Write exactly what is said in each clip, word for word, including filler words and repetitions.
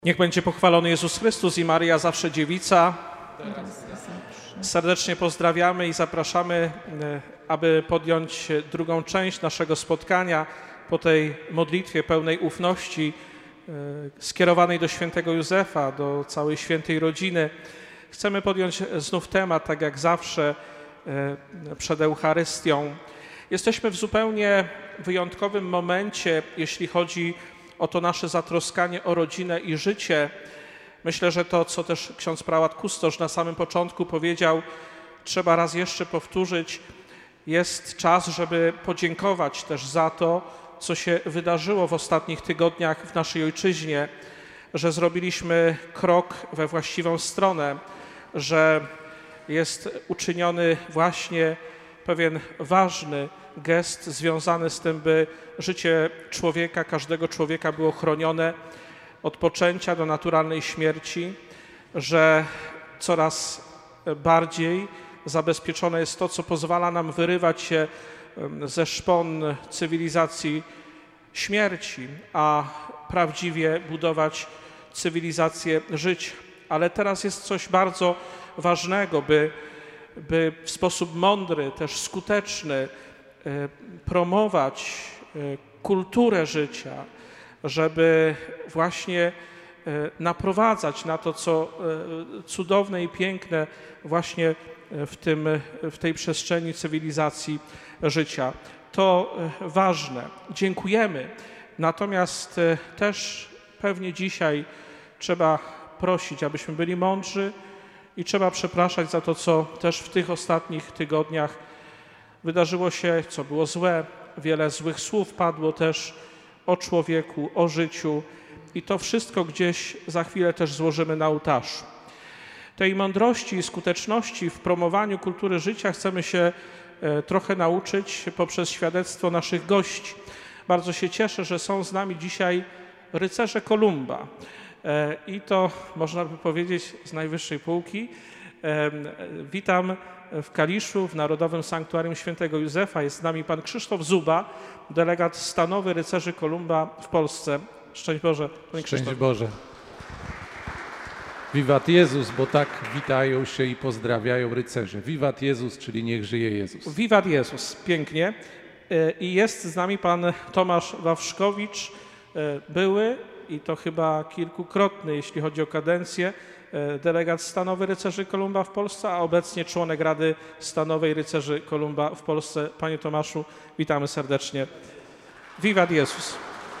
Niech będzie pochwalony Jezus Chrystus i Maryja zawsze dziewica. Serdecznie pozdrawiamy i zapraszamy, aby podjąć drugą część naszego spotkania po tej modlitwie pełnej ufności skierowanej do świętego Józefa, do całej świętej rodziny. Chcemy podjąć znów temat, tak jak zawsze, przed Eucharystią. Jesteśmy w zupełnie wyjątkowym momencie, jeśli chodzi o to nasze zatroskanie o rodzinę i życie. Myślę, że to, co też ksiądz prałat kustosz na samym początku powiedział, trzeba raz jeszcze powtórzyć. Jest czas, żeby podziękować też za to, co się wydarzyło w ostatnich tygodniach w naszej ojczyźnie, że zrobiliśmy krok we właściwą stronę, że jest uczyniony właśnie pewien ważny gest związany z tym, by życie człowieka, każdego człowieka było chronione od poczęcia do naturalnej śmierci, że coraz bardziej zabezpieczone jest to, co pozwala nam wyrywać się ze szpon cywilizacji śmierci, a prawdziwie budować cywilizację życia. Ale teraz jest coś bardzo ważnego, by, by w sposób mądry, też skuteczny promować kulturę życia, żeby właśnie naprowadzać na to, co cudowne i piękne właśnie w, tym, w tej przestrzeni cywilizacji życia. To ważne. Dziękujemy. Natomiast też pewnie dzisiaj trzeba prosić, abyśmy byli mądrzy i trzeba przepraszać za to, co też w tych ostatnich tygodniach wydarzyło się, co było złe. Wiele złych słów padło też o człowieku, o życiu i to wszystko gdzieś za chwilę też złożymy na ołtarzu. Tej mądrości i skuteczności w promowaniu kultury życia chcemy się trochę nauczyć poprzez świadectwo naszych gości. Bardzo się cieszę, że są z nami dzisiaj rycerze Kolumba i to można by powiedzieć z najwyższej półki. Witam w Kaliszu, w Narodowym Sanktuarium Świętego Józefa. Jest z nami pan Krzysztof Zuba, delegat stanowy rycerzy Kolumba w Polsce. Szczęść Boże, panie Krzysztof. Szczęść Boże. Wiwat Jezus, bo tak witają się i pozdrawiają rycerze. Wiwat Jezus, czyli niech żyje Jezus. Wiwat Jezus, pięknie. I jest z nami pan Tomasz Wawrzkowicz, były i to chyba kilkukrotny, jeśli chodzi o kadencję, delegat stanowy rycerzy Kolumba w Polsce, a obecnie członek Rady Stanowej Rycerzy Kolumba w Polsce. Panie Tomaszu, witamy serdecznie. Wiwat Jezus.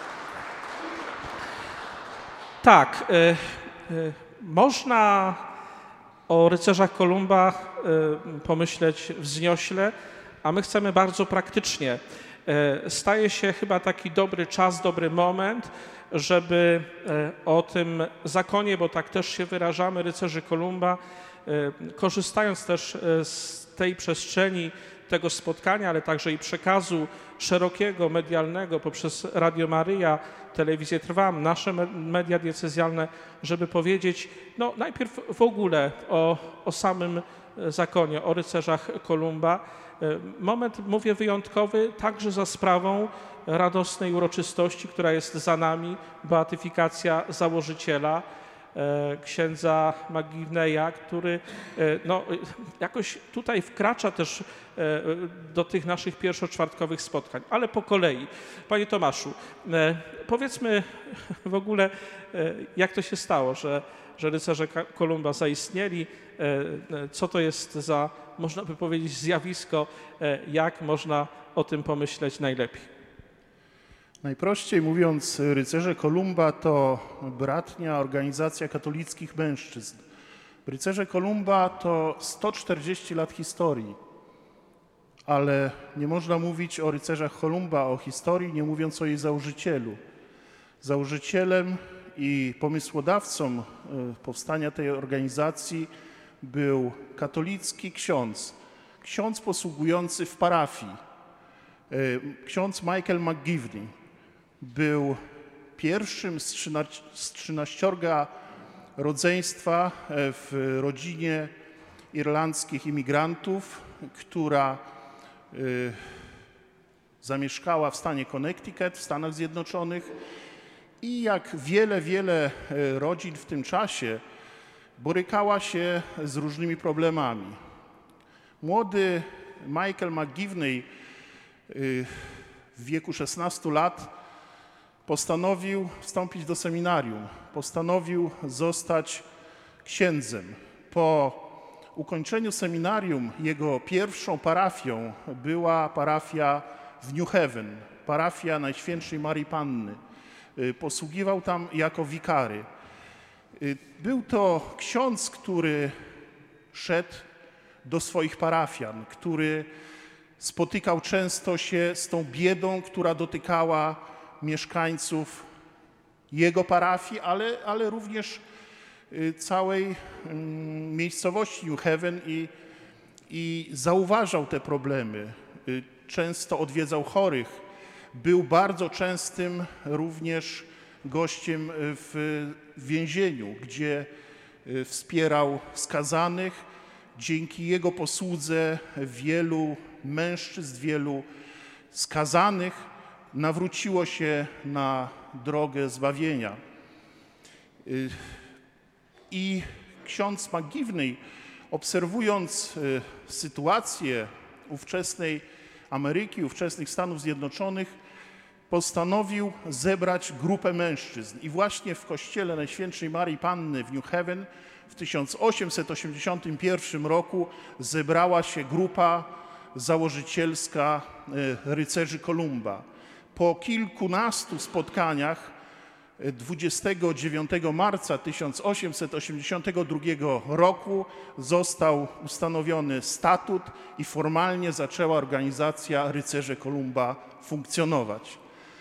Tak, y, y, można o rycerzach Kolumba y, pomyśleć wzniośle, a my chcemy bardzo praktycznie. Y, staje się chyba taki dobry czas, dobry moment, żeby o tym zakonie, bo tak też się wyrażamy, rycerzy Kolumba, korzystając też z tej przestrzeni, tego spotkania, ale także i przekazu szerokiego, medialnego poprzez Radio Maryja, Telewizję Trwam, nasze media diecezjalne, żeby powiedzieć, no najpierw w ogóle o, o samym zakonie, o rycerzach Kolumba. Moment, mówię, wyjątkowy, także za sprawą radosnej uroczystości, która jest za nami, beatyfikacja założyciela, księdza Magivneja, który no, jakoś tutaj wkracza też do tych naszych pierwszoczwartkowych spotkań, ale po kolei. Panie Tomaszu, powiedzmy w ogóle, jak to się stało, że, że rycerze Kolumba zaistnieli, co to jest za, można by powiedzieć, zjawisko, jak można o tym pomyśleć najlepiej. Najprościej mówiąc, rycerze Kolumba to bratnia organizacja katolickich mężczyzn. Rycerze Kolumba to sto czterdzieści lat historii, ale nie można mówić o rycerzach Kolumba, o historii, nie mówiąc o jej założycielu. Założycielem i pomysłodawcą powstania tej organizacji był katolicki ksiądz, ksiądz posługujący w parafii, ksiądz Michael Magivney. Był pierwszym z trzynaściorga rodzeństwa w rodzinie irlandzkich imigrantów, która y, zamieszkała w stanie Connecticut w Stanach Zjednoczonych I jak wiele, wiele rodzin w tym czasie borykała się z różnymi problemami. Młody Michael McGivney w wieku szesnastu lat postanowił wstąpić do seminarium, postanowił zostać księdzem. Po ukończeniu seminarium jego pierwszą parafią była parafia w New Haven, parafia Najświętszej Maryi Panny. Posługiwał tam jako wikary. Był to ksiądz, który szedł do swoich parafian, który spotykał często się z tą biedą, która dotykała mieszkańców jego parafii, ale, ale również całej miejscowości New Haven i, i zauważał te problemy. Często odwiedzał chorych. Był bardzo częstym również gościem w więzieniu, gdzie wspierał skazanych. Dzięki jego posłudze wielu mężczyzn, wielu skazanych nawróciło się na drogę zbawienia. I ksiądz McGivney, obserwując sytuację ówczesnej Ameryki, ówczesnych Stanów Zjednoczonych, postanowił zebrać grupę mężczyzn. I właśnie w kościele Najświętszej Maryi Panny w New Haven w tysiąc osiemset osiemdziesiątym pierwszym roku zebrała się grupa założycielska rycerzy Kolumba. Po kilkunastu spotkaniach dwudziestego dziewiątego marca tysiąc osiemset osiemdziesiątego drugiego roku został ustanowiony statut i formalnie zaczęła organizacja Rycerze Kolumba funkcjonować.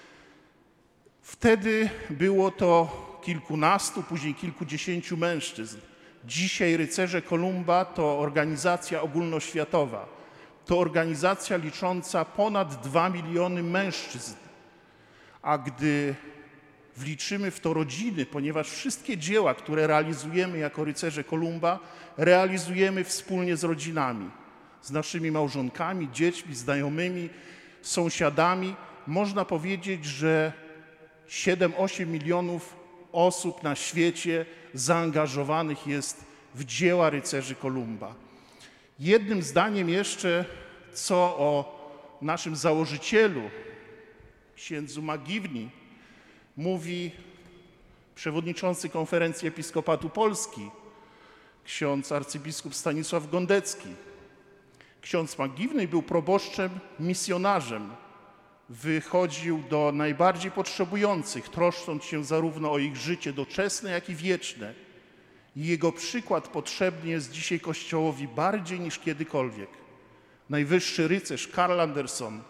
Wtedy było to kilkunastu, później kilkudziesięciu mężczyzn. Dzisiaj Rycerze Kolumba to organizacja ogólnoświatowa. To organizacja licząca ponad dwa miliony mężczyzn. A gdy wliczymy w to rodziny, ponieważ wszystkie dzieła, które realizujemy jako Rycerze Kolumba, realizujemy wspólnie z rodzinami, z naszymi małżonkami, dziećmi, znajomymi, sąsiadami. Można powiedzieć, że siedem osiem milionów osób na świecie zaangażowanych jest w dzieła Rycerzy Kolumba. Jednym zdaniem jeszcze, co o naszym założycielu, księdzu McGivney, mówi przewodniczący Konferencji Episkopatu Polski, ksiądz arcybiskup Stanisław Gondecki. Ksiądz McGivney był proboszczem, misjonarzem. Wychodził do najbardziej potrzebujących, troszcząc się zarówno o ich życie doczesne, jak i wieczne. I jego przykład potrzebny jest dzisiaj Kościołowi bardziej niż kiedykolwiek. Najwyższy rycerz Karl Anderson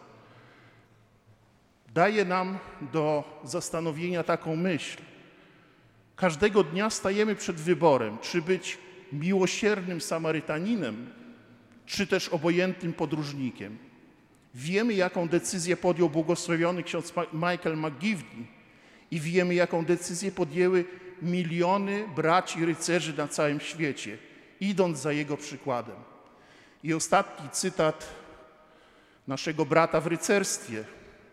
daje nam do zastanowienia taką myśl. Każdego dnia stajemy przed wyborem, czy być miłosiernym Samarytaninem, czy też obojętnym podróżnikiem. Wiemy, jaką decyzję podjął błogosławiony ksiądz Michael McGivney i wiemy, jaką decyzję podjęły miliony braci rycerzy na całym świecie, idąc za jego przykładem. I ostatni cytat naszego brata w rycerstwie,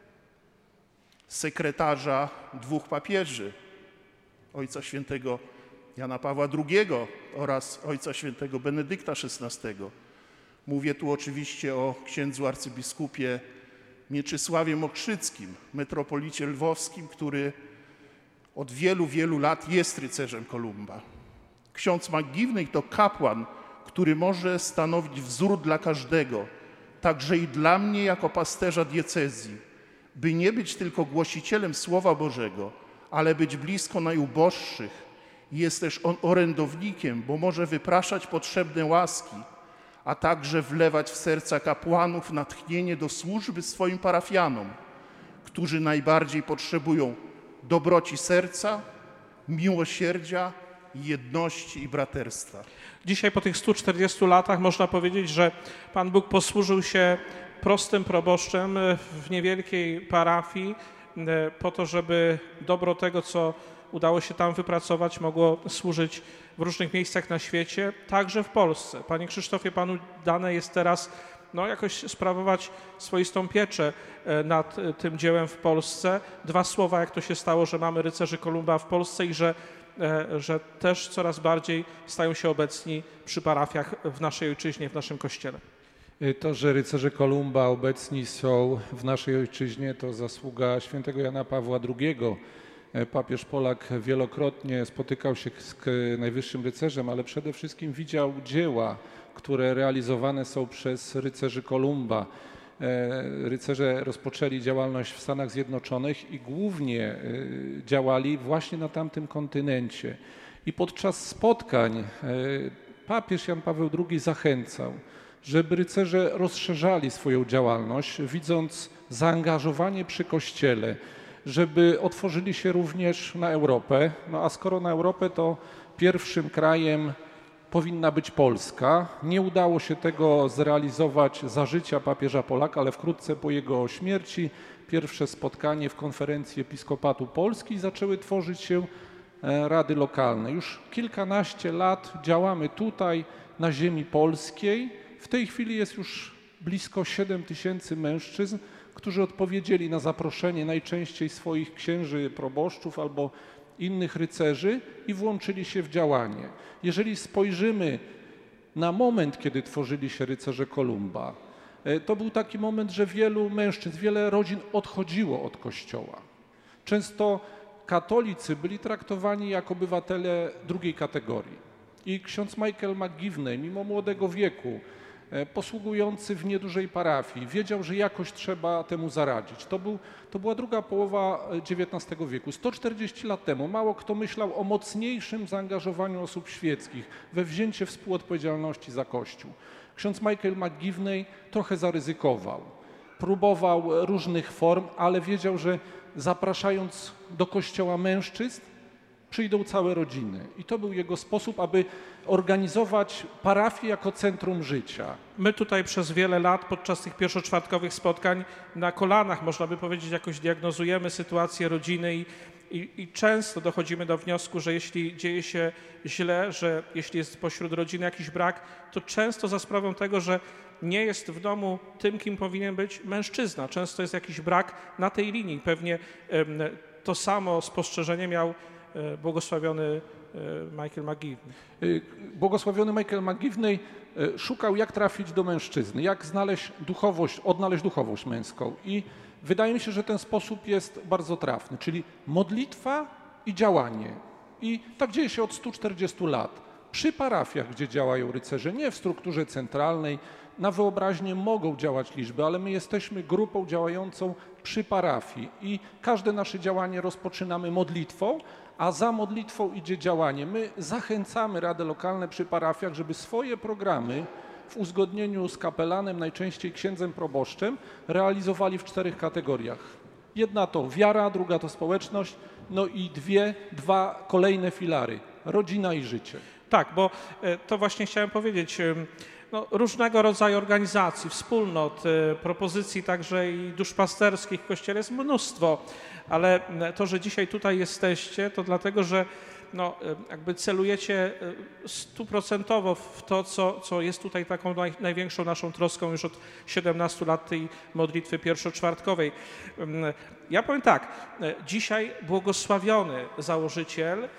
sekretarza dwóch papieży, Ojca Świętego Jana Pawła drugiego oraz Ojca Świętego Benedykta szesnastego. Mówię tu oczywiście o księdzu arcybiskupie Mieczysławie Mokrzyckim, metropolicie lwowskim, który od wielu, wielu lat jest rycerzem Kolumba. Ksiądz McGivney to kapłan, który może stanowić wzór dla każdego, także i dla mnie jako pasterza diecezji, by nie być tylko głosicielem Słowa Bożego, ale być blisko najuboższych. Jest też on orędownikiem, bo może wypraszać potrzebne łaski, a także wlewać w serca kapłanów natchnienie do służby swoim parafianom, którzy najbardziej potrzebują dobroci serca, miłosierdzia, jedności i braterstwa. Dzisiaj po tych stu czterdziestu latach można powiedzieć, że Pan Bóg posłużył się prostym proboszczem w niewielkiej parafii po to, żeby dobro tego, co udało się tam wypracować, mogło służyć w różnych miejscach na świecie, także w Polsce. Panie Krzysztofie, Panu dane jest teraz no, jakoś sprawować swoistą pieczę nad tym dziełem w Polsce. Dwa słowa, jak to się stało, że mamy rycerzy Kolumba w Polsce i że, że też coraz bardziej stają się obecni przy parafiach w naszej ojczyźnie, w naszym kościele. To, że rycerze Kolumba obecni są w naszej ojczyźnie, to zasługa świętego Jana Pawła drugiego. Papież Polak wielokrotnie spotykał się z najwyższym rycerzem, ale przede wszystkim widział dzieła, które realizowane są przez rycerzy Kolumba. Rycerze rozpoczęli działalność w Stanach Zjednoczonych i głównie działali właśnie na tamtym kontynencie. I podczas spotkań papież Jan Paweł drugi zachęcał, żeby rycerze rozszerzali swoją działalność, widząc zaangażowanie przy Kościele, żeby otworzyli się również na Europę. No a skoro na Europę, to pierwszym krajem powinna być Polska. Nie udało się tego zrealizować za życia papieża Polaka, ale wkrótce po jego śmierci pierwsze spotkanie w konferencji Episkopatu Polski i zaczęły tworzyć się rady lokalne. Już kilkanaście lat działamy tutaj na ziemi polskiej. W tej chwili jest już blisko siedem tysięcy mężczyzn, którzy odpowiedzieli na zaproszenie najczęściej swoich księży, proboszczów albo innych rycerzy i włączyli się w działanie. Jeżeli spojrzymy na moment, kiedy tworzyli się rycerze Kolumba, to był taki moment, że wielu mężczyzn, wiele rodzin odchodziło od Kościoła. Często katolicy byli traktowani jak obywatele drugiej kategorii. I ksiądz Michael McGivney, mimo młodego wieku, posługujący w niedużej parafii, wiedział, że jakoś trzeba temu zaradzić. To, był, to była druga połowa dziewiętnastego wieku. sto czterdzieści lat temu mało kto myślał o mocniejszym zaangażowaniu osób świeckich we wzięcie współodpowiedzialności za Kościół. Ksiądz Michael McGivney trochę zaryzykował. Próbował różnych form, ale wiedział, że zapraszając do Kościoła mężczyzn, przyjdą całe rodziny. I to był jego sposób, aby organizować parafię jako centrum życia. My tutaj przez wiele lat podczas tych pierwszoczwartkowych spotkań na kolanach, można by powiedzieć, jakoś diagnozujemy sytuację rodziny i, i, i często dochodzimy do wniosku, że jeśli dzieje się źle, że jeśli jest pośród rodziny jakiś brak, to często za sprawą tego, że nie jest w domu tym, kim powinien być mężczyzna. Często jest jakiś brak na tej linii. Pewnie um, to samo spostrzeżenie miał błogosławiony Michael McGivney. Błogosławiony Michael McGivney szukał, jak trafić do mężczyzny, jak znaleźć duchowość, odnaleźć duchowość męską. I wydaje mi się, że ten sposób jest bardzo trafny, czyli modlitwa i działanie. I tak dzieje się od stu czterdziestu lat. Przy parafiach, gdzie działają rycerze, nie w strukturze centralnej, na wyobraźnię mogą działać liczby, ale my jesteśmy grupą działającą przy parafii i każde nasze działanie rozpoczynamy modlitwą, a za modlitwą idzie działanie. My zachęcamy rady lokalne przy parafiach, żeby swoje programy w uzgodnieniu z kapelanem, najczęściej księdzem proboszczem, realizowali w czterech kategoriach. Jedna to wiara, druga to społeczność, no i dwie, dwa kolejne filary, rodzina i życie. Tak, bo to właśnie chciałem powiedzieć. No, różnego rodzaju organizacji, wspólnot, propozycji także i duszpasterskich w Kościele jest mnóstwo, ale to, że dzisiaj tutaj jesteście, to dlatego, że no, jakby celujecie stuprocentowo w to, co, co jest tutaj taką naj, największą naszą troską już od siedemnastu lat tej modlitwy pierwszoczwartkowej. Ja powiem tak, dzisiaj błogosławiony założyciel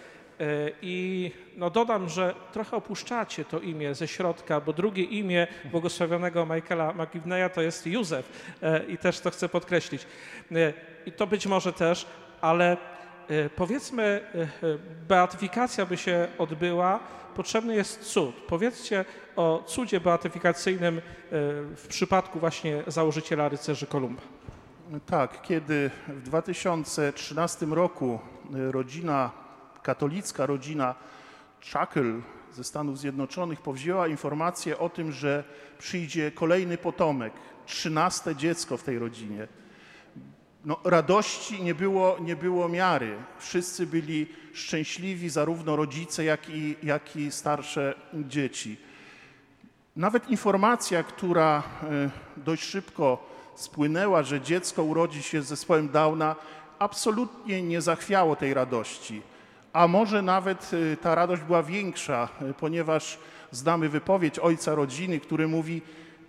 i no dodam, że trochę opuszczacie to imię ze środka, bo drugie imię błogosławionego Michaela McGivneya to jest Józef i też to chcę podkreślić. I to być może też, ale powiedzmy, beatyfikacja by się odbyła, potrzebny jest cud. Powiedzcie o cudzie beatyfikacyjnym w przypadku właśnie założyciela rycerzy Kolumba. Tak, kiedy w dwa tysiące trzynastym roku rodzina katolicka, rodzina Shackle ze Stanów Zjednoczonych powzięła informację o tym, że przyjdzie kolejny potomek, trzynaste dziecko w tej rodzinie. No, radości nie było, nie było miary. Wszyscy byli szczęśliwi, zarówno rodzice, jak i, jak i starsze dzieci. Nawet informacja, która dość szybko spłynęła, że dziecko urodzi się z zespołem Downa, absolutnie nie zachwiało tej radości. A może nawet ta radość była większa, ponieważ znamy wypowiedź ojca rodziny, który mówi: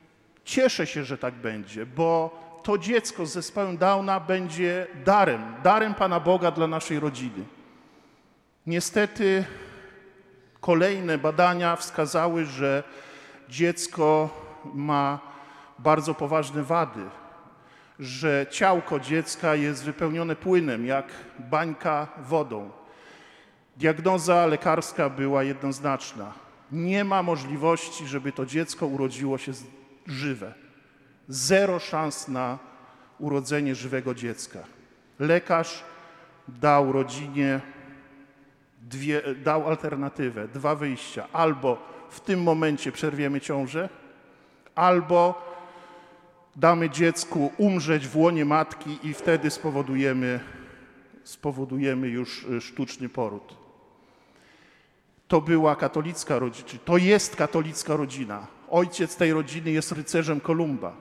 Cieszę się, że tak będzie, bo to dziecko z zespołem Downa będzie darem, darem Pana Boga dla naszej rodziny. Niestety kolejne badania wskazały, że dziecko ma bardzo poważne wady, że ciałko dziecka jest wypełnione płynem, jak bańka wodą. Diagnoza lekarska była jednoznaczna. Nie ma możliwości, żeby to dziecko urodziło się żywe. Zero szans na urodzenie żywego dziecka. Lekarz dał rodzinie dwie, dał alternatywę, dwa wyjścia. Albo w tym momencie przerwiemy ciążę, albo damy dziecku umrzeć w łonie matki i wtedy spowodujemy, spowodujemy już sztuczny poród. To była katolicka rodzina, to jest katolicka rodzina. Ojciec tej rodziny jest rycerzem Kolumba.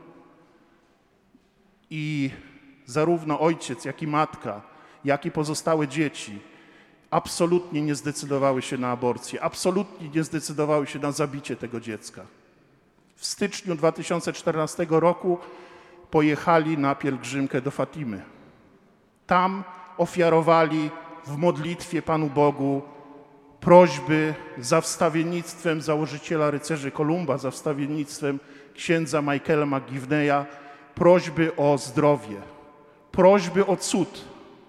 I zarówno ojciec, jak i matka, jak i pozostałe dzieci absolutnie nie zdecydowały się na aborcję, absolutnie nie zdecydowały się na zabicie tego dziecka. W styczniu dwa tysiące czternastego roku pojechali na pielgrzymkę do Fatimy. Tam ofiarowali w modlitwie Panu Bogu prośby za wstawiennictwem założyciela rycerzy Kolumba, za wstawiennictwem księdza Michaela McGivneya, prośby o zdrowie, prośby o cud.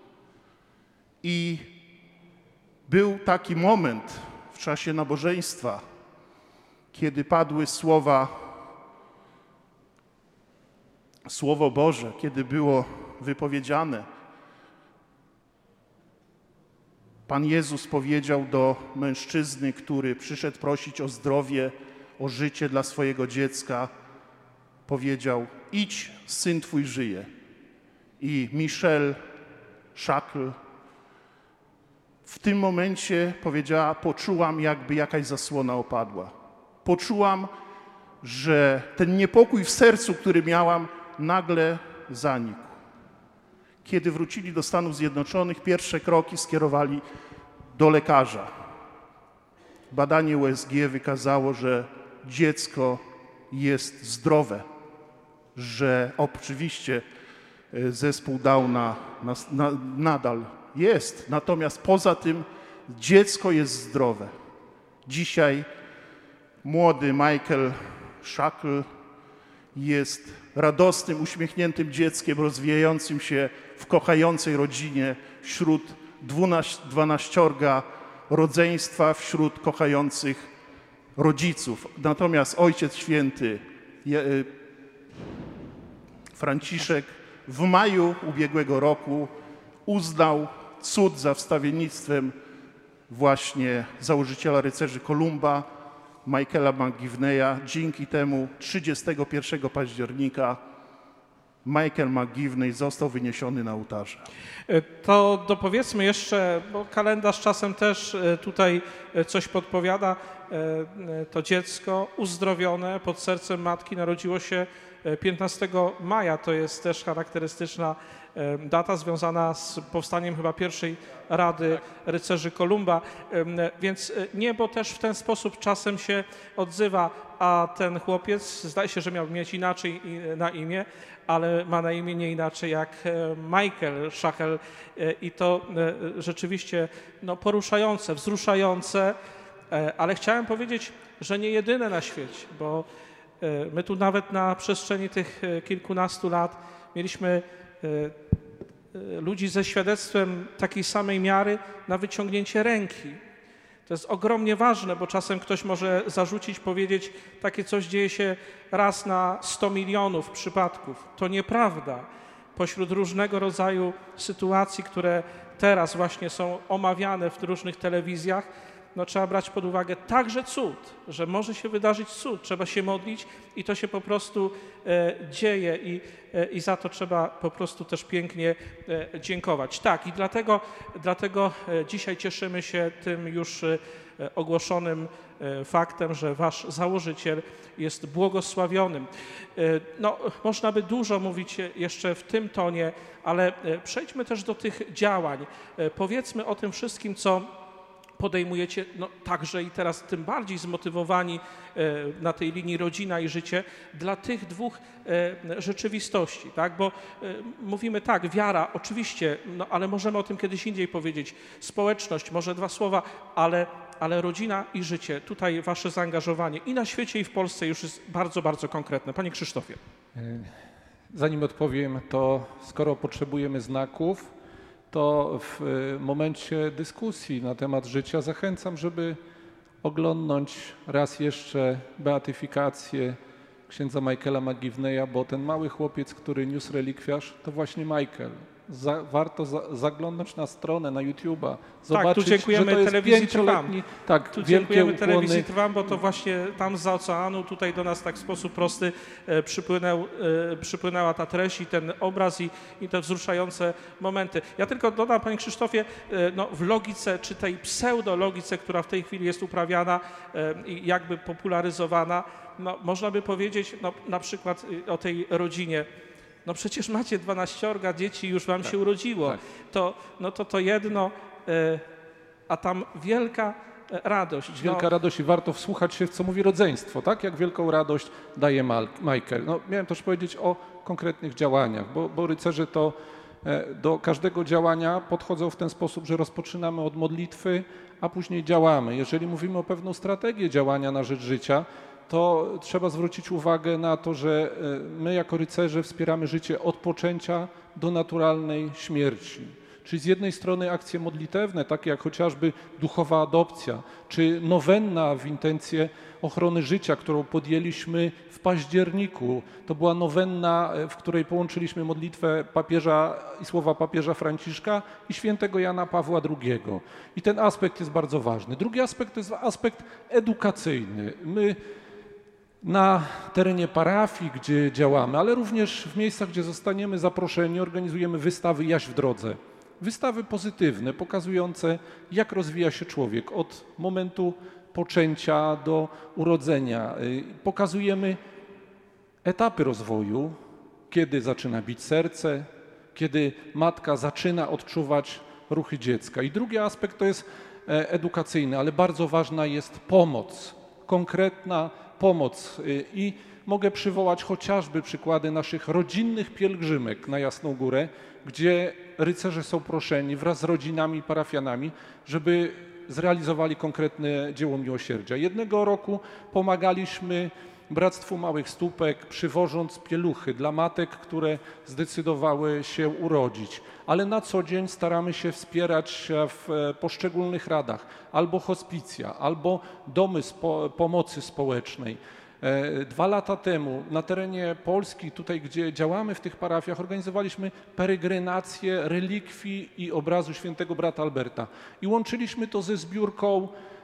I był taki moment w czasie nabożeństwa, kiedy padły słowa, Słowo Boże, kiedy było wypowiedziane. Pan Jezus powiedział do mężczyzny, który przyszedł prosić o zdrowie, o życie dla swojego dziecka, powiedział: idź, syn twój żyje. I Michelle Shackle w tym momencie powiedziała: poczułam, jakby jakaś zasłona opadła. Poczułam, że ten niepokój w sercu, który miałam, nagle zanikł. Kiedy wrócili do Stanów Zjednoczonych, pierwsze kroki skierowali do lekarza. Badanie U S G wykazało, że dziecko jest zdrowe, że oczywiście zespół Downa nadal jest, natomiast poza tym dziecko jest zdrowe. Dzisiaj młody Michael Shackle jest radosnym, uśmiechniętym dzieckiem rozwijającym się w kochającej rodzinie wśród dwunaściorga rodzeństwa, wśród kochających rodziców. Natomiast Ojciec Święty Franciszek w maju ubiegłego roku uznał cud za wstawiennictwem właśnie założyciela rycerzy Kolumba, Michaela McGivneya. Dzięki temu trzydziestego pierwszego października Michael McGivney został wyniesiony na ołtarze. To dopowiedzmy jeszcze, bo kalendarz czasem też tutaj coś podpowiada. To dziecko uzdrowione pod sercem matki narodziło się piętnastego maja. To jest też charakterystyczna data związana z powstaniem chyba pierwszej Rady Rycerzy Kolumba, więc niebo też w ten sposób czasem się odzywa, a ten chłopiec zdaje się, że miał mieć inaczej na imię, ale ma na imię nie inaczej jak Michael Shackle i to rzeczywiście no, poruszające, wzruszające, ale chciałem powiedzieć, że nie jedyne na świecie, bo my tu nawet na przestrzeni tych kilkunastu lat mieliśmy ludzi ze świadectwem takiej samej miary na wyciągnięcie ręki. To jest ogromnie ważne, bo czasem ktoś może zarzucić, powiedzieć, takie coś dzieje się raz na sto milionów przypadków. To nieprawda. Pośród różnego rodzaju sytuacji, które teraz właśnie są omawiane w różnych telewizjach, no, trzeba brać pod uwagę także cud, że może się wydarzyć cud, trzeba się modlić i to się po prostu e, dzieje i, e, i za to trzeba po prostu też pięknie e, dziękować. Tak, i dlatego, dlatego e, dzisiaj cieszymy się tym już e, ogłoszonym e, faktem, że wasz założyciel jest błogosławionym. E, no, można by dużo mówić jeszcze w tym tonie, ale e, przejdźmy też do tych działań. E, powiedzmy o tym wszystkim, co podejmujecie no, także i teraz tym bardziej zmotywowani e, na tej linii rodzina i życie dla tych dwóch e, rzeczywistości, tak? Bo e, mówimy tak, wiara, oczywiście, no, ale możemy o tym kiedyś indziej powiedzieć, społeczność, może dwa słowa, ale, ale rodzina i życie, tutaj wasze zaangażowanie i na świecie, i w Polsce już jest bardzo, bardzo konkretne. Panie Krzysztofie. Zanim odpowiem, to skoro potrzebujemy znaków, to w momencie dyskusji na temat życia zachęcam, żeby oglądnąć raz jeszcze beatyfikację księdza Michaela McGivneya, bo ten mały chłopiec, który niósł relikwiarz, to właśnie Michael. Za, warto za, zaglądnąć na stronę, na YouTube'a, zobaczyć, tak, tu dziękujemy że to jest telewizji pięcioletni, tak, tu wielkie dziękujemy ukłony. telewizji Trwam, bo to właśnie tam z oceanu tutaj do nas tak w sposób prosty e, przypłynęł, e, przypłynęła ta treść i ten obraz i, i te wzruszające momenty. Ja tylko dodam, panie Krzysztofie, e, no, w logice, czy tej pseudologice, która w tej chwili jest uprawiana e, i jakby popularyzowana, no, można by powiedzieć no, na przykład o tej rodzinie. No przecież macie dwanaściorga dzieci, już wam tak, się urodziło. Tak. To, no to to jedno, y, a tam wielka radość. Wielka no. radość i warto wsłuchać się w co mówi rodzeństwo, tak? Jak wielką radość daje Michael. No, miałem też powiedzieć o konkretnych działaniach, bo, bo rycerze to e, do każdego działania podchodzą w ten sposób, że rozpoczynamy od modlitwy, a później działamy. Jeżeli mówimy o pewną strategię działania na rzecz życia, to trzeba zwrócić uwagę na to, że my jako rycerze wspieramy życie od poczęcia do naturalnej śmierci. Czyli z jednej strony akcje modlitewne, takie jak chociażby duchowa adopcja, czy nowenna w intencję ochrony życia, którą podjęliśmy w październiku. To była nowenna, w której połączyliśmy modlitwę papieża i słowa papieża Franciszka i świętego Jana Pawła drugiego. I ten aspekt jest bardzo ważny. Drugi aspekt to jest aspekt edukacyjny. My na terenie parafii, gdzie działamy, ale również w miejscach, gdzie zostaniemy zaproszeni, organizujemy wystawy Jaś w drodze. Wystawy pozytywne, pokazujące, jak rozwija się człowiek od momentu poczęcia do urodzenia. Pokazujemy etapy rozwoju, kiedy zaczyna bić serce, kiedy matka zaczyna odczuwać ruchy dziecka. I drugi aspekt to jest edukacyjny, ale bardzo ważna jest pomoc, konkretna pomoc. I mogę przywołać chociażby przykłady naszych rodzinnych pielgrzymek na Jasną Górę, gdzie rycerze są proszeni wraz z rodzinami i parafianami, żeby zrealizowali konkretne dzieło miłosierdzia. Jednego roku pomagaliśmy Bractwu Małych Stópek, przywożąc pieluchy dla matek, które zdecydowały się urodzić. Ale na co dzień staramy się wspierać w poszczególnych radach albo hospicja, albo domy spo, pomocy społecznej. Dwa lata temu na terenie Polski, tutaj gdzie działamy w tych parafiach, organizowaliśmy peregrinację relikwii i obrazu świętego brata Alberta. I łączyliśmy to ze zbiórką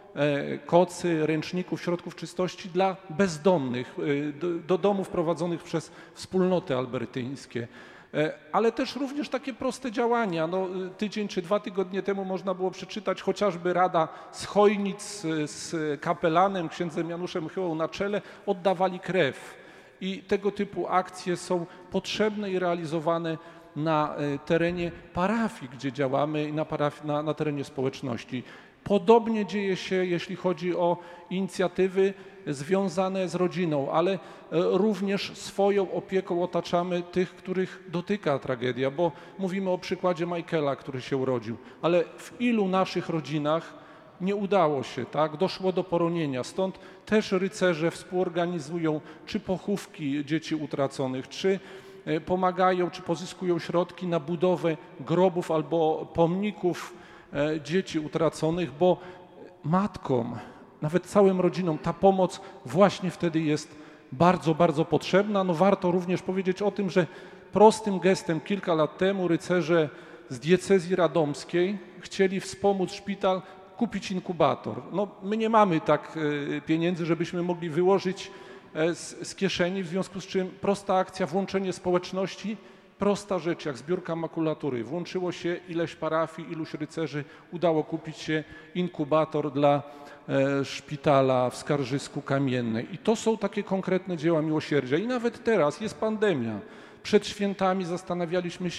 kocy, ręczników, środków czystości dla bezdomnych, do, do domów prowadzonych przez wspólnoty albertyńskie. Ale też również takie proste działania. No, tydzień czy dwa tygodnie temu można było przeczytać chociażby Rada z Chojnic z kapelanem, księdzem Januszem Chyłą na czele, oddawali krew. I tego typu akcje są potrzebne i realizowane na terenie parafii, gdzie działamy, i na, parafii, na, na terenie społeczności. Podobnie dzieje się, jeśli chodzi o inicjatywy związane z rodziną, ale również swoją opieką otaczamy tych, których dotyka tragedia, bo mówimy o przykładzie Michaela, który się urodził, ale w ilu naszych rodzinach nie udało się, tak? Doszło do poronienia, stąd też rycerze współorganizują czy pochówki dzieci utraconych, czy pomagają, czy pozyskują środki na budowę grobów albo pomników dzieci utraconych, bo matkom, nawet całym rodzinom ta pomoc właśnie wtedy jest bardzo, bardzo potrzebna. No warto również powiedzieć o tym, że prostym gestem kilka lat temu rycerze z diecezji radomskiej chcieli wspomóc szpital, kupić inkubator. No my nie mamy tak pieniędzy, żebyśmy mogli wyłożyć z, z kieszeni, w związku z czym prosta akcja, włączenie społeczności, prosta rzecz jak zbiórka makulatury. Włączyło się ileś parafii, iluś rycerzy, udało kupić się inkubator dla e, szpitala w Skarżysku Kamiennej. I to są takie konkretne dzieła miłosierdzia. I nawet teraz jest pandemia. Przed świętami zastanawialiśmy się,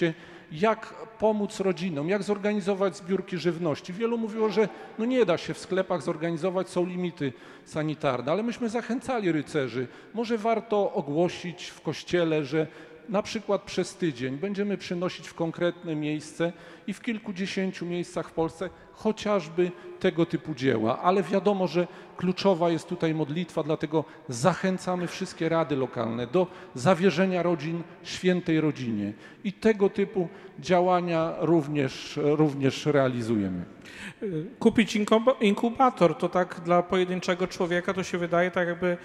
jak pomóc rodzinom, jak zorganizować zbiórki żywności. Wielu mówiło, że no nie da się w sklepach zorganizować, są limity sanitarne, ale myśmy zachęcali rycerzy, może warto ogłosić w kościele, że na przykład przez tydzień będziemy przynosić w konkretne miejsce i w kilkudziesięciu miejscach w Polsce chociażby tego typu dzieła, ale wiadomo, że kluczowa jest tutaj modlitwa, dlatego zachęcamy wszystkie rady lokalne do zawierzenia rodzin świętej rodzinie i tego typu działania również, również realizujemy. Kupić inkubator to tak dla pojedynczego człowieka to się wydaje tak jakby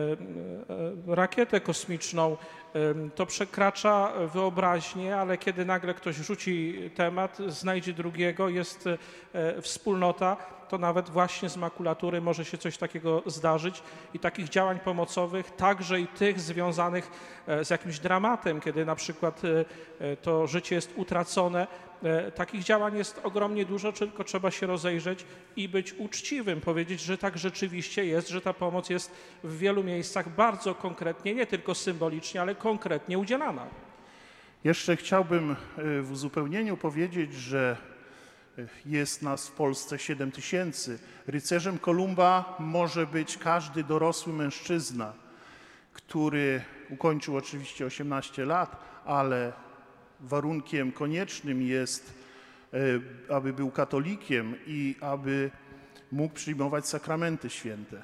rakietę kosmiczną. To przekracza wyobraźnię, ale kiedy nagle ktoś rzuci temat, znajdzie drugiego, jest wspólnota, to nawet właśnie z makulatury może się coś takiego zdarzyć i takich działań pomocowych, także i tych związanych z jakimś dramatem, kiedy na przykład to życie jest utracone. Takich działań jest ogromnie dużo, tylko trzeba się rozejrzeć i być uczciwym, powiedzieć, że tak rzeczywiście jest, że ta pomoc jest w wielu miejscach bardzo konkretnie, nie tylko symbolicznie, ale konkretnie udzielana. Jeszcze chciałbym w uzupełnieniu powiedzieć, że jest nas w Polsce siedem tysięcy. Rycerzem Kolumba może być każdy dorosły mężczyzna, który ukończył oczywiście osiemnaście lat, ale warunkiem koniecznym jest, aby był katolikiem i aby mógł przyjmować sakramenty święte.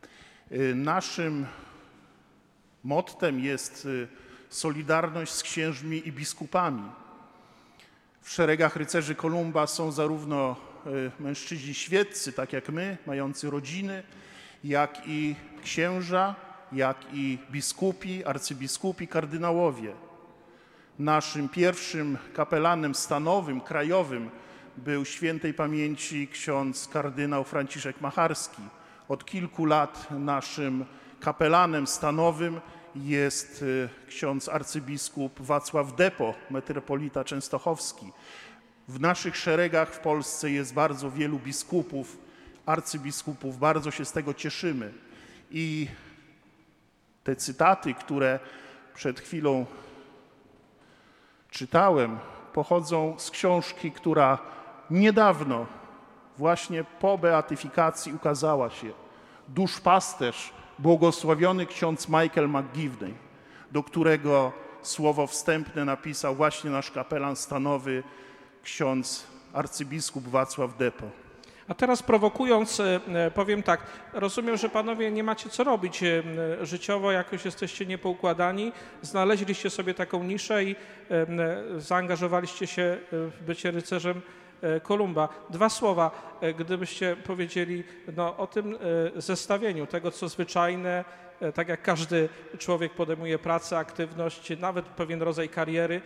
Naszym mottem jest solidarność z księżmi i biskupami. W szeregach rycerzy Kolumba są zarówno mężczyźni świeccy, tak jak my, mający rodziny, jak i księża, jak i biskupi, arcybiskupi, kardynałowie. Naszym pierwszym kapelanem stanowym, krajowym był świętej pamięci ksiądz kardynał Franciszek Macharski. Od kilku lat naszym kapelanem stanowym jest ksiądz arcybiskup Wacław Depo, metropolita częstochowski. W naszych szeregach w Polsce jest bardzo wielu biskupów, arcybiskupów, bardzo się z tego cieszymy. I te cytaty, które przed chwilą czytałem, pochodzą z książki, która niedawno, właśnie po beatyfikacji, ukazała się. Duszpasterz, błogosławiony ksiądz Michael McGivney, do którego słowo wstępne napisał właśnie nasz kapelan stanowy, ksiądz arcybiskup Wacław Depo. A teraz prowokując, powiem tak, rozumiem, że panowie nie macie co robić życiowo, jakoś jesteście niepoukładani, znaleźliście sobie taką niszę i zaangażowaliście się w bycie rycerzem Kolumba. Dwa słowa, gdybyście powiedzieli no, o tym zestawieniu, tego co zwyczajne, tak jak każdy człowiek podejmuje pracę, aktywność, nawet pewien rodzaj kariery,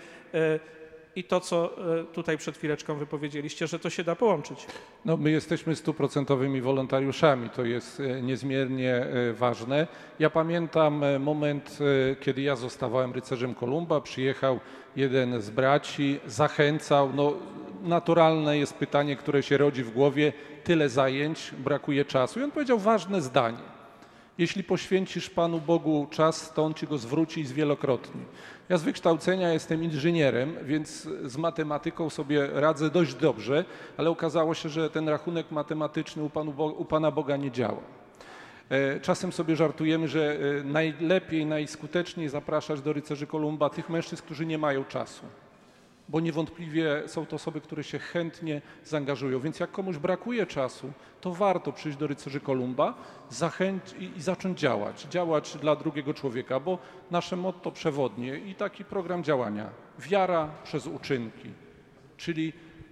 i to, co tutaj przed chwileczką wypowiedzieliście, że to się da połączyć. No, my jesteśmy stuprocentowymi wolontariuszami, to jest niezmiernie ważne. Ja pamiętam moment, kiedy ja zostawałem rycerzem Kolumba, przyjechał jeden z braci, zachęcał, no naturalne jest pytanie, które się rodzi w głowie, tyle zajęć, brakuje czasu i on powiedział ważne zdanie. Jeśli poświęcisz Panu Bogu czas, to On Ci go zwróci zwielokrotnie. Ja z wykształcenia jestem inżynierem, więc z matematyką sobie radzę dość dobrze, ale okazało się, że ten rachunek matematyczny u, Panu Bo- u Pana Boga nie działa. Czasem sobie żartujemy, że najlepiej, najskuteczniej zapraszać do rycerzy Kolumba tych mężczyzn, którzy nie mają czasu. Bo niewątpliwie są to osoby, które się chętnie zaangażują. Więc jak komuś brakuje czasu, to warto przyjść do rycerzy Kolumba zachęć i, i zacząć działać. Działać dla drugiego człowieka, bo nasze motto przewodnie i taki program działania. Wiara przez uczynki. Czyli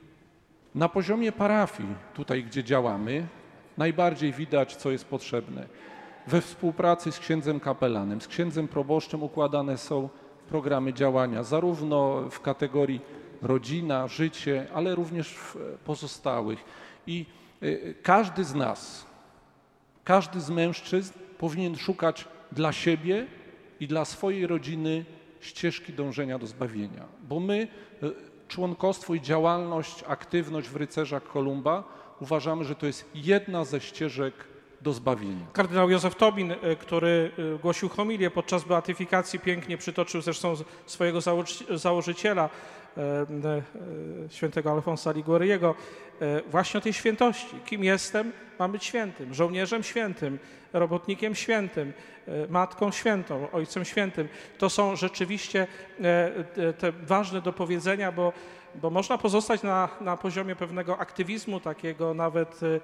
na poziomie parafii, tutaj gdzie działamy, najbardziej widać, co jest potrzebne. We współpracy z księdzem kapelanem, z księdzem proboszczem układane są programy działania, zarówno w kategorii rodzina, życie, ale również w pozostałych. I każdy z nas, każdy z mężczyzn powinien szukać dla siebie i dla swojej rodziny ścieżki dążenia do zbawienia. Bo my, członkostwo i działalność, aktywność w rycerzach Kolumba uważamy, że to jest jedna ze ścieżek do zbawienia. Kardynał Józef Tobin, który głosił homilię podczas beatyfikacji, pięknie przytoczył zresztą swojego założyciela, świętego Alfonsa Liguoriego, właśnie o tej świętości. Kim jestem? Mam być świętym, żołnierzem świętym, robotnikiem świętym, matką świętą, ojcem świętym. To są rzeczywiście te ważne do powiedzenia, bo, bo można pozostać na, na poziomie pewnego aktywizmu, takiego nawet e,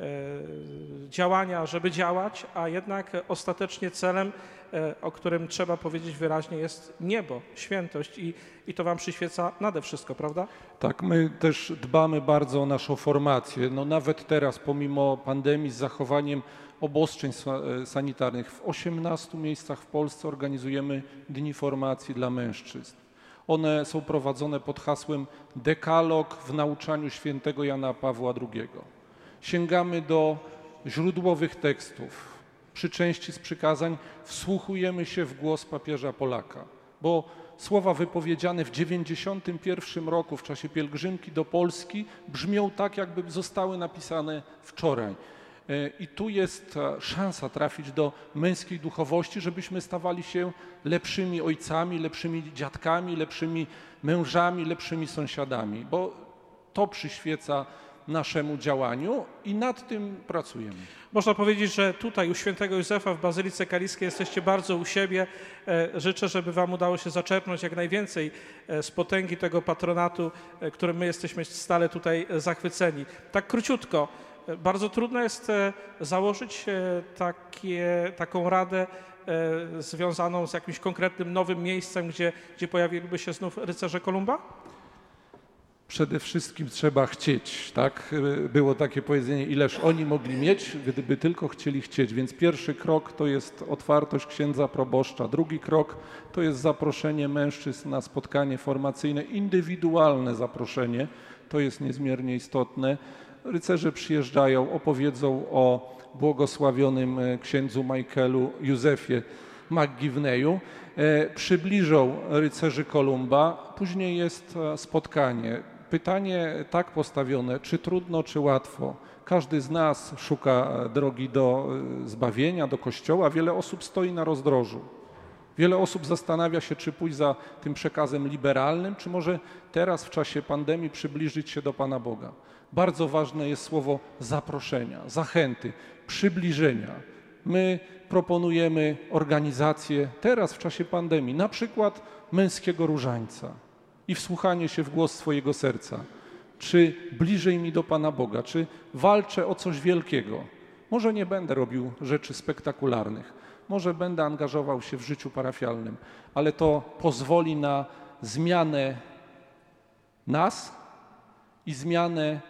działania, żeby działać, a jednak ostatecznie celem, e, o którym trzeba powiedzieć wyraźnie, jest niebo, świętość i, i to wam przyświeca nade wszystko, prawda? Tak, my też dbamy bardzo o naszą formację. No nawet teraz, pomimo pandemii, z zachowaniem obostrzeń sanitarnych, w osiemnastu miejscach w Polsce organizujemy dni formacji dla mężczyzn. One są prowadzone pod hasłem Dekalog w nauczaniu świętego Jana Pawła drugiego. Sięgamy do źródłowych tekstów. Przy części z przykazań wsłuchujemy się w głos papieża Polaka, bo słowa wypowiedziane w dziewięćdziesiątym pierwszym roku w czasie pielgrzymki do Polski brzmią tak, jakby zostały napisane wczoraj. I tu jest szansa trafić do męskiej duchowości, żebyśmy stawali się lepszymi ojcami, lepszymi dziadkami, lepszymi mężami, lepszymi sąsiadami, bo to przyświeca naszemu działaniu i nad tym pracujemy. Można powiedzieć, że tutaj u świętego Józefa w Bazylice Kaliskiej jesteście bardzo u siebie. Życzę, żeby wam udało się zaczerpnąć jak najwięcej z potęgi tego patronatu, którym my jesteśmy stale tutaj zachwyceni. Tak króciutko, bardzo trudno jest założyć takie, taką radę związaną z jakimś konkretnym nowym miejscem, gdzie, gdzie pojawiliby się znów rycerze Kolumba? Przede wszystkim trzeba chcieć, tak? Było takie powiedzenie, ileż oni mogli mieć, gdyby tylko chcieli chcieć. Więc pierwszy krok to jest otwartość księdza proboszcza. Drugi krok to jest zaproszenie mężczyzn na spotkanie formacyjne, indywidualne zaproszenie. To jest niezmiernie istotne. Rycerze przyjeżdżają, opowiedzą o błogosławionym księdzu Michaelu Józefie McGivneyu, przybliżą rycerzy Kolumba, później jest spotkanie. Pytanie tak postawione, czy trudno, czy łatwo. Każdy z nas szuka drogi do zbawienia, do kościoła. Wiele osób stoi na rozdrożu. Wiele osób zastanawia się, czy pójść za tym przekazem liberalnym, czy może teraz w czasie pandemii przybliżyć się do Pana Boga. Bardzo ważne jest słowo zaproszenia, zachęty, przybliżenia. My proponujemy organizację teraz w czasie pandemii, na przykład męskiego różańca i wsłuchanie się w głos swojego serca. Czy bliżej mi do Pana Boga, czy walczę o coś wielkiego? Może nie będę robił rzeczy spektakularnych, może będę angażował się w życiu parafialnym, ale to pozwoli na zmianę nas i zmianę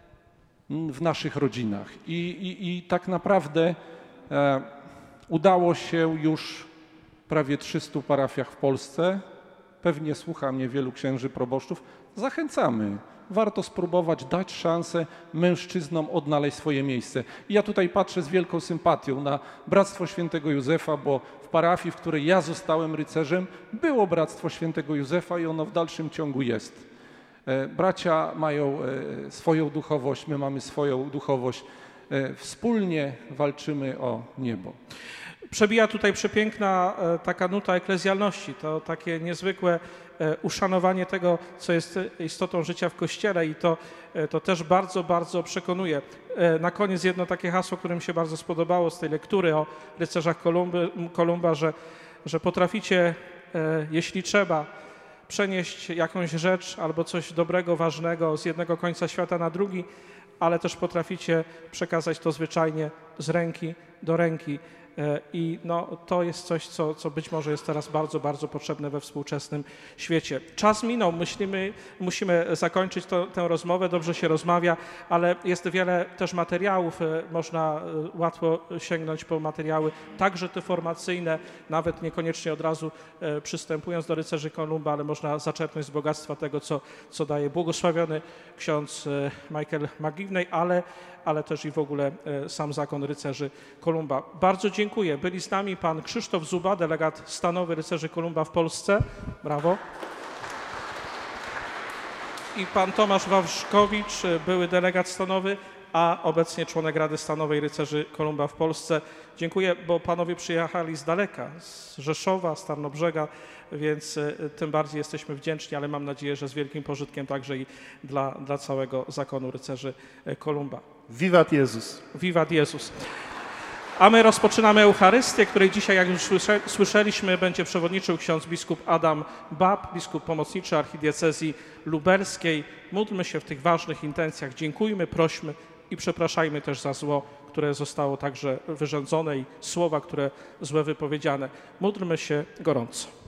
w naszych rodzinach. I, i, i tak naprawdę e, udało się już prawie trzystu parafiach w Polsce. Pewnie słucha mnie wielu księży proboszczów. Zachęcamy. Warto spróbować dać szansę mężczyznom odnaleźć swoje miejsce. I ja tutaj patrzę z wielką sympatią na Bractwo Świętego Józefa, bo w parafii, w której ja zostałem rycerzem, było Bractwo Świętego Józefa i ono w dalszym ciągu jest. Bracia mają swoją duchowość, my mamy swoją duchowość. Wspólnie walczymy o niebo. Przebija tutaj przepiękna taka nuta eklezjalności, to takie niezwykłe uszanowanie tego, co jest istotą życia w Kościele i to, to też bardzo, bardzo przekonuje. Na koniec jedno takie hasło, które mi się bardzo spodobało z tej lektury o rycerzach Kolumby, Kolumba, że, że potraficie, jeśli trzeba, przenieść jakąś rzecz albo coś dobrego, ważnego z jednego końca świata na drugi, ale też potraficie przekazać to zwyczajnie z ręki do ręki. I no, to jest coś, co, co być może jest teraz bardzo, bardzo potrzebne we współczesnym świecie. Czas minął, myślimy, musimy zakończyć to, tę rozmowę, dobrze się rozmawia, ale jest wiele też materiałów, można łatwo sięgnąć po materiały, także te formacyjne, nawet niekoniecznie od razu przystępując do rycerzy Kolumba, ale można zaczerpnąć z bogactwa tego, co, co daje błogosławiony ksiądz Michael McGivney, ale ale też i w ogóle sam zakon rycerzy Kolumba. Bardzo dziękuję. Byli z nami pan Krzysztof Zuba, delegat stanowy rycerzy Kolumba w Polsce. Brawo. I pan Tomasz Wawrzkowicz, były delegat stanowy, a obecnie członek Rady Stanowej Rycerzy Kolumba w Polsce. Dziękuję, bo panowie przyjechali z daleka, z Rzeszowa, z Tarnobrzega, więc tym bardziej jesteśmy wdzięczni, ale mam nadzieję, że z wielkim pożytkiem także i dla, dla całego zakonu Rycerzy Kolumba. Wiwat Jezus. Wiwat Jezus. A my rozpoczynamy Eucharystię, której dzisiaj, jak już słysze, słyszeliśmy, będzie przewodniczył ksiądz biskup Adam Bab, biskup pomocniczy archidiecezji lubelskiej. Módlmy się w tych ważnych intencjach, dziękujmy, prośmy i przepraszajmy też za zło, które zostało także wyrządzone i słowa, które złe wypowiedziane. Módlmy się gorąco.